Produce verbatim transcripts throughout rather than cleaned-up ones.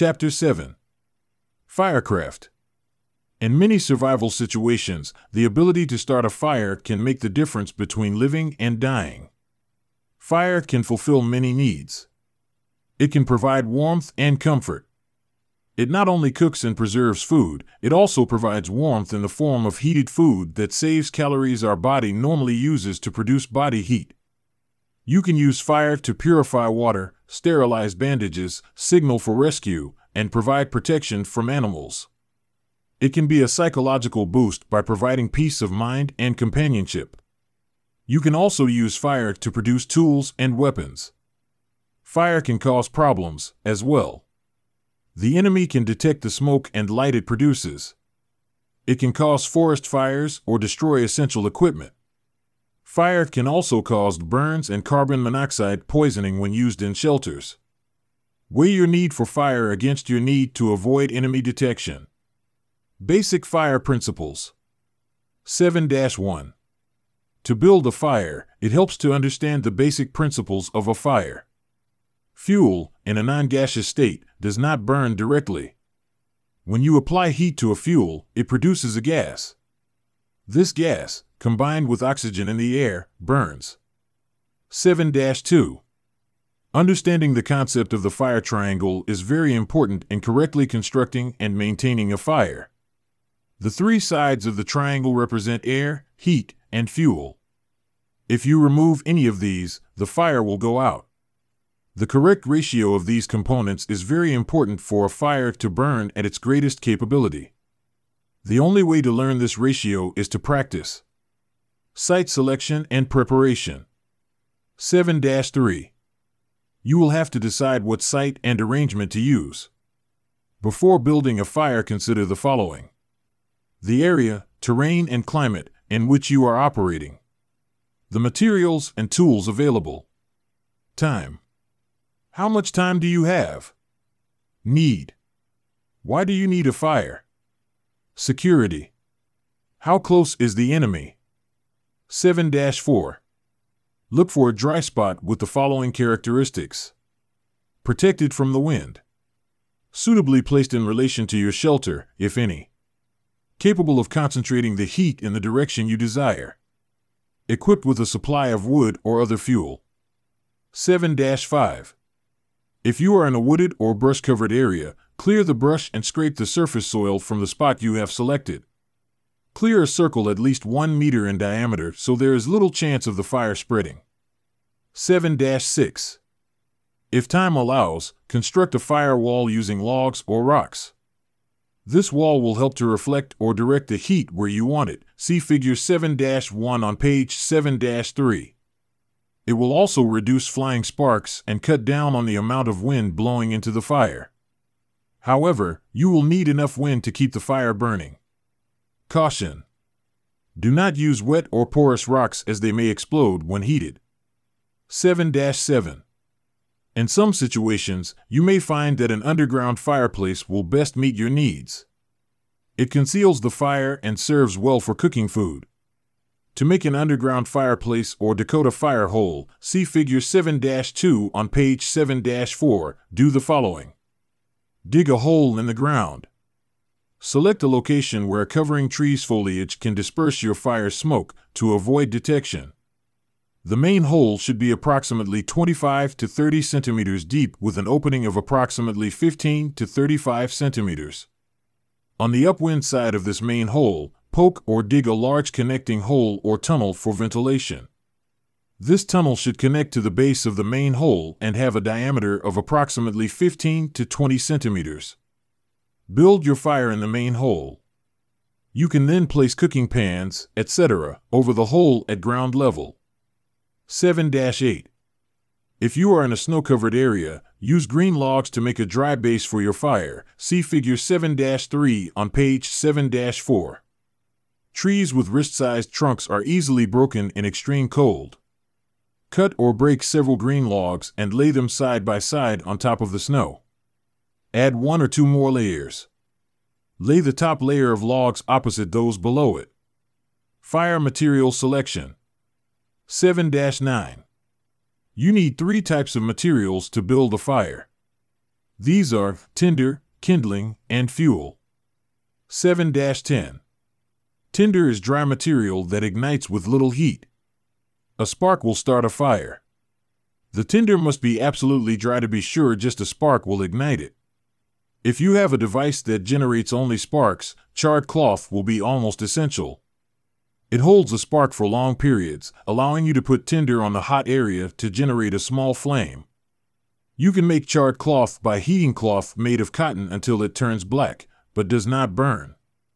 Chapter seven. Firecraft. In many survival situations, the ability to start a fire can make the difference between living and dying. Fire can fulfill many needs. It can provide warmth and comfort. It not only cooks and preserves food, it also provides warmth in the form of heated food that saves calories our body normally uses to produce body heat. You can use fire to purify water, sterilize bandages, signal for rescue, and provide protection from animals. It can be a psychological boost by providing peace of mind and companionship. You can also use fire to produce tools and weapons. Fire can cause problems, as well. The enemy can detect the smoke and light it produces. It can cause forest fires or destroy essential equipment. Fire can also cause burns and carbon monoxide poisoning when used in shelters. Weigh your need for fire against your need to avoid enemy detection. Basic fire principles. seven dash one. To build a fire, it helps to understand the basic principles of a fire. Fuel, in a non-gaseous state, does not burn directly. When you apply heat to a fuel, it produces a gas. This gas, combined with oxygen in the air, burns. seven dash two. Understanding the concept of the fire triangle is very important in correctly constructing and maintaining a fire. The three sides of the triangle represent air, heat, and fuel. If you remove any of these, the fire will go out. The correct ratio of these components is very important for a fire to burn at its greatest capability. The only way to learn this ratio is to practice. Site selection and preparation. seven dash three. You will have to decide what site and arrangement to use. Before building a fire, consider the following: the area, terrain, and climate in which you are operating. The materials and tools available. Time. How much time do you have? Need. Why do you need a fire? Security. How close is the enemy? seven dash four. Look for a dry spot with the following characteristics: protected from the wind, suitably placed in relation to your shelter, if any, capable of concentrating the heat in the direction you desire, equipped with a supply of wood or other fuel. seven dash five. If you are in a wooded or brush-covered area, clear the brush and scrape the surface soil from the spot you have selected. Clear a circle at least one meter in diameter so there is little chance of the fire spreading. seven dash six. If time allows, construct a fire wall using logs or rocks. This wall will help to reflect or direct the heat where you want it. See Figure seven dash one on page seven dash three. It will also reduce flying sparks and cut down on the amount of wind blowing into the fire. However, you will need enough wind to keep the fire burning. Caution. Do not use wet or porous rocks as they may explode when heated. seven dash seven. In some situations, you may find that an underground fireplace will best meet your needs. It conceals the fire and serves well for cooking food. To make an underground fireplace or Dakota fire hole, see Figure seven dash two on page seven dash four. Do the following. Dig a hole in the ground. Select a location where covering trees' foliage can disperse your fire's smoke to avoid detection. The main hole should be approximately twenty-five to thirty centimeters deep with an opening of approximately fifteen to thirty-five centimeters. On the upwind side of this main hole, poke or dig a large connecting hole or tunnel for ventilation. This tunnel should connect to the base of the main hole and have a diameter of approximately fifteen to twenty centimeters. Build your fire in the main hole. You can then place cooking pans, et cetera, over the hole at ground level. seven dash eight. If you are in a snow-covered area, use green logs to make a dry base for your fire. See Figure seven dash three on page seven dash four. Trees with wrist-sized trunks are easily broken in extreme cold. Cut or break several green logs and lay them side by side on top of the snow. Add one or two more layers. Lay the top layer of logs opposite those below it. Fire material selection. seven dash nine. You need three types of materials to build a fire. These are tinder, kindling, and fuel. seven dash ten. Tinder is dry material that ignites with little heat. A spark will start a fire. The tinder must be absolutely dry to be sure just a spark will ignite it. If you have a device that generates only sparks, charred cloth will be almost essential. It holds a spark for long periods, allowing you to put tinder on the hot area to generate a small flame. You can make charred cloth by heating cloth made of cotton until it turns black, but does not burn.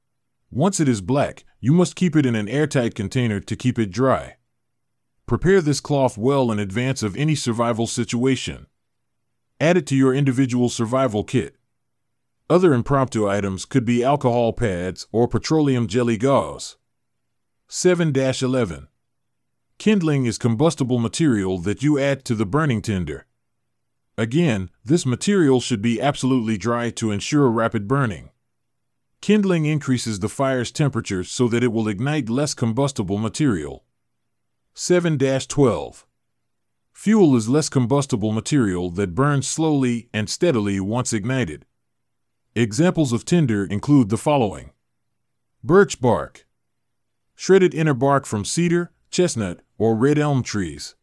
Once it is black, you must keep it in an airtight container to keep it dry. Prepare this cloth well in advance of any survival situation. Add it to your individual survival kit. Other impromptu items could be alcohol pads or petroleum jelly gauze. seven dash eleven. Kindling is combustible material that you add to the burning tinder. Again, this material should be absolutely dry to ensure rapid burning. Kindling increases the fire's temperature so that it will ignite less combustible material. seven dash twelve. Fuel is less combustible material that burns slowly and steadily once ignited. Examples of tinder include the following: birch bark, shredded inner bark from cedar, chestnut, or red elm trees,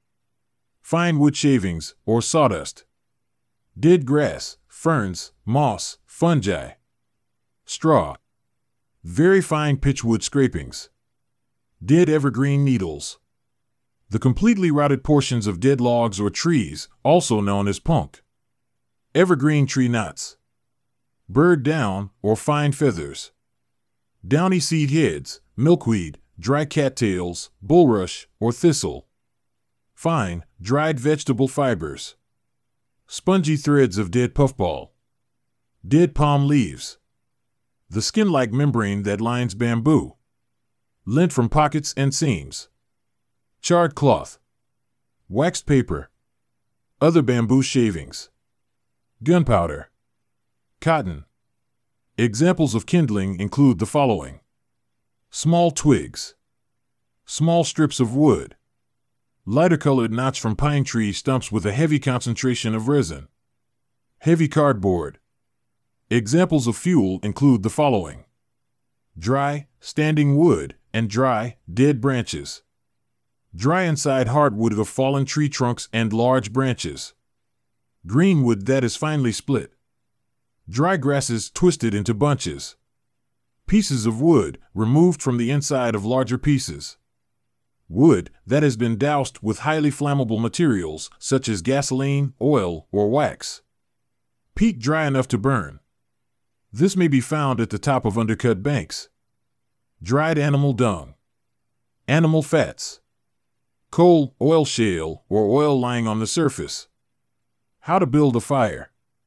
fine wood shavings or sawdust, dead grass, ferns, moss, fungi, straw, very fine pitchwood scrapings, dead evergreen needles, the completely rotted portions of dead logs or trees, also known as punk, evergreen tree knots, bird down or fine feathers, downy seed heads, milkweed, dry cattails, bulrush, or thistle, fine, dried vegetable fibers, spongy threads of dead puffball, dead palm leaves, the skin-like membrane that lines bamboo, lint from pockets and seams, charred cloth, waxed paper, other bamboo shavings, gunpowder, cotton. Examples of kindling include the following: small twigs, small strips of wood, lighter-colored knots from pine tree stumps with a heavy concentration of resin, heavy cardboard. Examples of fuel include the following: dry, standing wood, and dry, dead branches. Dry inside hardwood of fallen tree trunks and large branches. Green wood that is finely split. Dry grasses twisted into bunches. Pieces of wood removed from the inside of larger pieces. Wood that has been doused with highly flammable materials such as gasoline, oil, or wax. Peat dry enough to burn. This may be found at the top of undercut banks. Dried animal dung. Animal fats. Coal, oil shale, or oil lying on the surface. How to build a fire.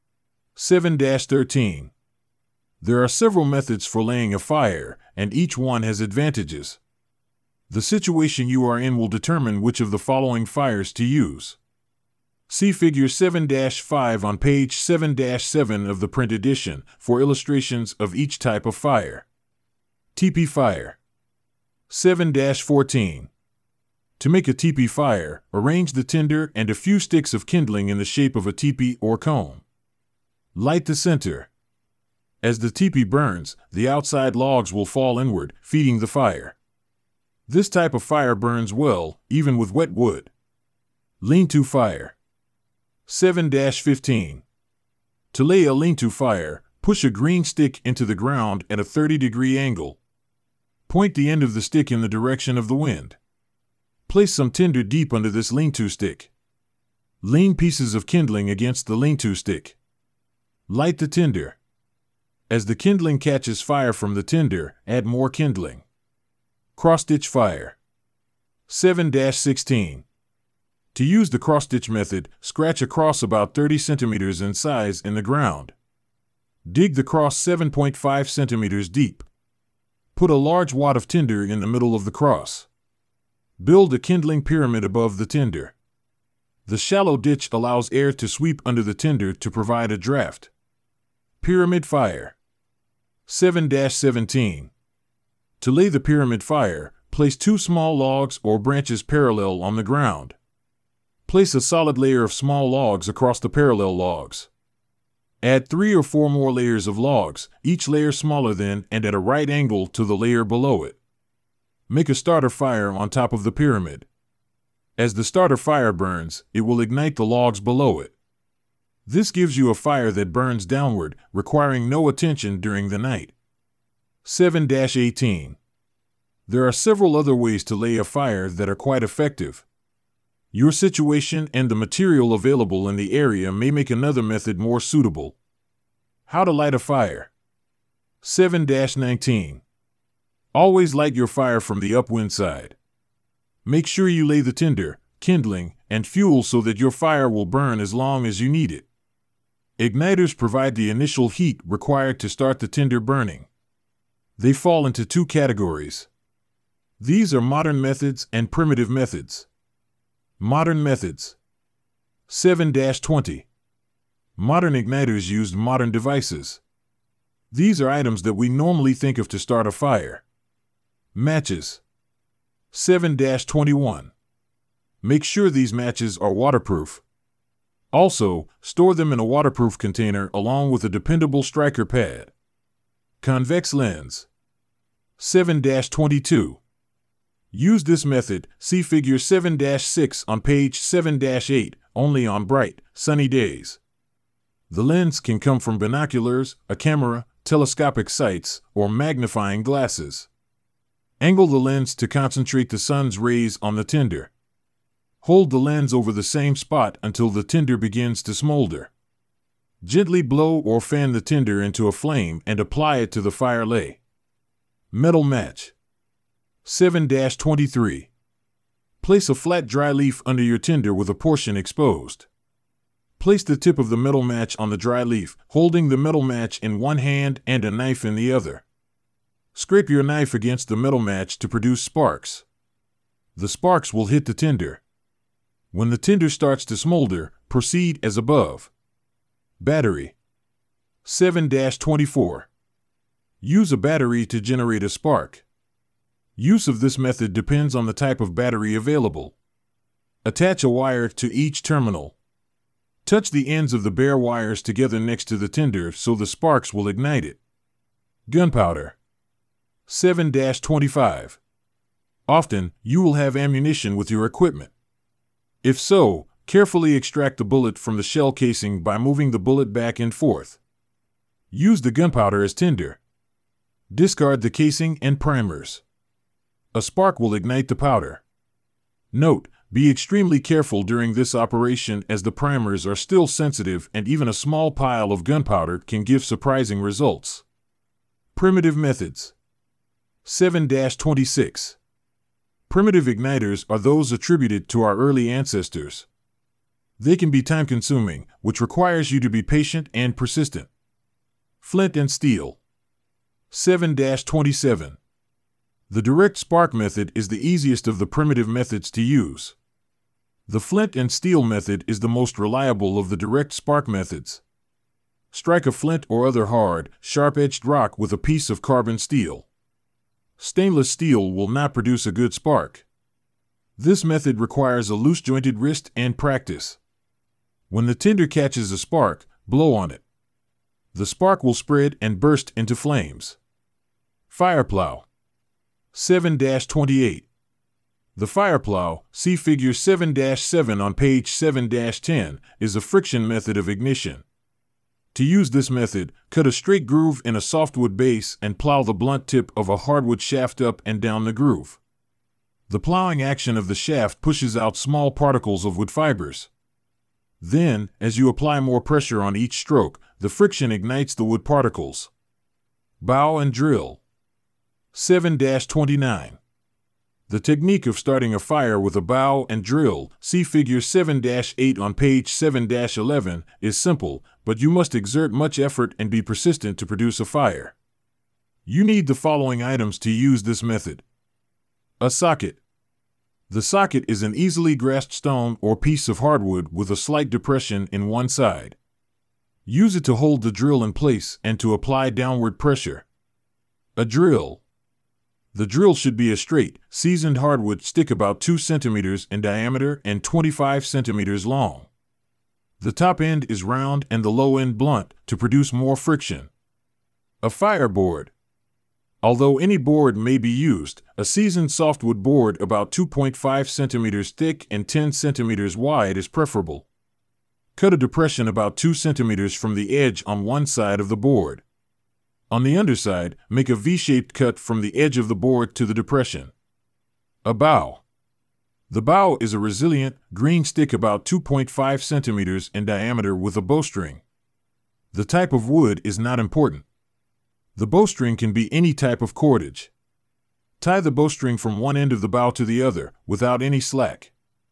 seven dash thirteen. There are several methods for laying a fire, and each one has advantages. The situation you are in will determine which of the following fires to use. See Figure seven dash five on page seven dash seven of the print edition for illustrations of each type of fire. Teepee fire. seven dash fourteen. To make a teepee fire, arrange the tinder and a few sticks of kindling in the shape of a teepee or cone. Light the center. As the teepee burns, the outside logs will fall inward, feeding the fire. This type of fire burns well, even with wet wood. Lean-to fire. seven dash fifteen. To lay a lean-to fire, push a green stick into the ground at a thirty degree angle. Point the end of the stick in the direction of the wind. Place some tinder deep under this lean-to stick. Lean pieces of kindling against the lean-to stick. Light the tinder. As the kindling catches fire from the tinder, add more kindling. Cross-stitch fire. seven dash sixteen. To use the cross-stitch method, scratch a cross about thirty centimeters in size in the ground. Dig the cross seven point five centimeters deep. Put a large wad of tinder in the middle of the cross. Build a kindling pyramid above the tinder. The shallow ditch allows air to sweep under the tinder to provide a draft. Pyramid fire. seven dash seventeen. To lay the pyramid fire, place two small logs or branches parallel on the ground. Place a solid layer of small logs across the parallel logs. Add three or four more layers of logs, each layer smaller than and at a right angle to the layer below it. Make a starter fire on top of the pyramid. As the starter fire burns, it will ignite the logs below it. This gives you a fire that burns downward, requiring no attention during the night. seven dash eighteen. There are several other ways to lay a fire that are quite effective. Your situation and the material available in the area may make another method more suitable. How to light a fire. seven dash nineteen. Always light your fire from the upwind side. Make sure you lay the tinder, kindling, and fuel so that your fire will burn as long as you need it. Igniters provide the initial heat required to start the tinder burning. They fall into two categories. These are modern methods and primitive methods. Modern methods. seven dash twenty. Modern igniters used modern devices. These are items that we normally think of to start a fire. Matches. seven dash twenty-one. Make sure these matches are waterproof. Also, store them in a waterproof container along with a dependable striker pad. Convex lens. seven dash twenty-two. Use this method, see figure seven dash six on page seven dash eight, only on bright, sunny days. The lens can come from binoculars, a camera, telescopic sights, or magnifying glasses. Angle the lens to concentrate the sun's rays on the tinder. Hold the lens over the same spot until the tinder begins to smolder. Gently blow or fan the tinder into a flame and apply it to the fire lay. Metal match. seven dash twenty-three. Place a flat dry leaf under your tinder with a portion exposed. Place the tip of the metal match on the dry leaf, holding the metal match in one hand and a knife in the other. Scrape your knife against the metal match to produce sparks. The sparks will hit the tinder. When the tinder starts to smolder, proceed as above. Battery. seven dash twenty-four. Use a battery to generate a spark. Use of this method depends on the type of battery available. Attach a wire to each terminal. Touch the ends of the bare wires together next to the tinder so the sparks will ignite it. Gunpowder. seven dash twenty-five. Often, you will have ammunition with your equipment. If so, carefully extract the bullet from the shell casing by moving the bullet back and forth. Use the gunpowder as tinder. Discard the casing and primers. A spark will ignite the powder. Note, be extremely careful during this operation as the primers are still sensitive and even a small pile of gunpowder can give surprising results. Primitive methods. seven dash twenty-six. Primitive igniters are those attributed to our early ancestors. They can be time-consuming, which requires you to be patient and persistent. Flint and steel. seven dash twenty-seven. The direct spark method is the easiest of the primitive methods to use. The flint and steel method is the most reliable of the direct spark methods. Strike a flint or other hard, sharp-edged rock with a piece of carbon steel. Stainless steel will not produce a good spark. This method requires a loose-jointed wrist and practice. When the tinder catches a spark, blow on it. The spark will spread and burst into flames. Fireplow. seven dash twenty-eight. The fireplow, see figure seven dash seven on page seven dash ten, is a friction method of ignition. To use this method, cut a straight groove in a softwood base and plow the blunt tip of a hardwood shaft up and down the groove. The plowing action of the shaft pushes out small particles of wood fibers. Then, as you apply more pressure on each stroke, the friction ignites the wood particles. Bow and drill. seven dash twenty-nine. The technique of starting a fire with a bow and drill, see figure seven dash eight on page seven dash eleven, is simple, but you must exert much effort and be persistent to produce a fire. You need the following items to use this method. A socket. The socket is an easily grasped stone or piece of hardwood with a slight depression in one side. Use it to hold the drill in place and to apply downward pressure. A drill. The drill should be a straight, seasoned hardwood stick about two centimeters in diameter and twenty-five centimeters long. The top end is round and the low end blunt to produce more friction. A fireboard. Although any board may be used, a seasoned softwood board about two point five centimeters thick and ten centimeters wide is preferable. Cut a depression about two centimeters from the edge on one side of the board. On the underside, make a V-shaped cut from the edge of the board to the depression. A bow. The bow is a resilient, green stick about two point five centimeters in diameter with a bowstring. The type of wood is not important. The bowstring can be any type of cordage. Tie the bowstring from one end of the bow to the other, without any slack.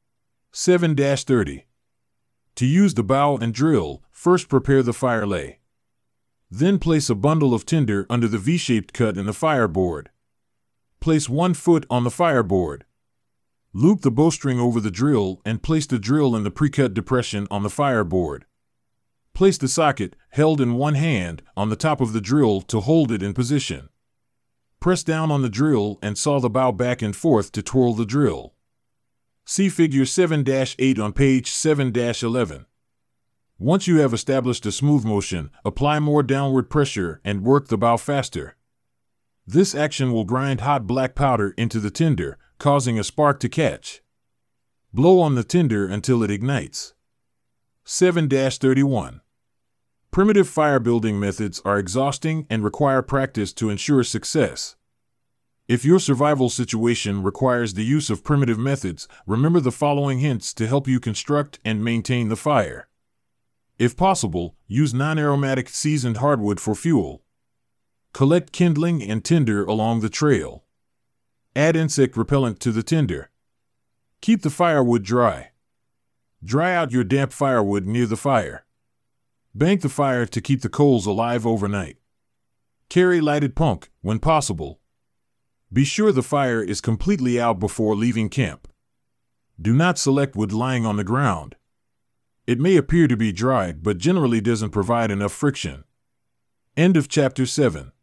seven thirty. To use the bow and drill, first prepare the fire lay. Then place a bundle of tinder under the V-shaped cut in the fireboard. Place one foot on the fireboard. Loop the bowstring over the drill and place the drill in the pre-cut depression on the fireboard. Place the socket, held in one hand, on the top of the drill to hold it in position. Press down on the drill and saw the bow back and forth to twirl the drill. See Figure seven eight on page seven eleven. Once you have established a smooth motion, apply more downward pressure and work the bow faster. This action will grind hot black powder into the tinder, causing a spark to catch. Blow on the tinder until it ignites. seven thirty-one. Primitive fire building methods are exhausting and require practice to ensure success. If your survival situation requires the use of primitive methods, remember the following hints to help you construct and maintain the fire. If possible, use non-aromatic seasoned hardwood for fuel. Collect kindling and tinder along the trail. Add insect repellent to the tinder. Keep the firewood dry. Dry out your damp firewood near the fire. Bank the fire to keep the coals alive overnight. Carry lighted punk when possible. Be sure the fire is completely out before leaving camp. Do not select wood lying on the ground. It may appear to be dry, but generally doesn't provide enough friction. End of chapter seven.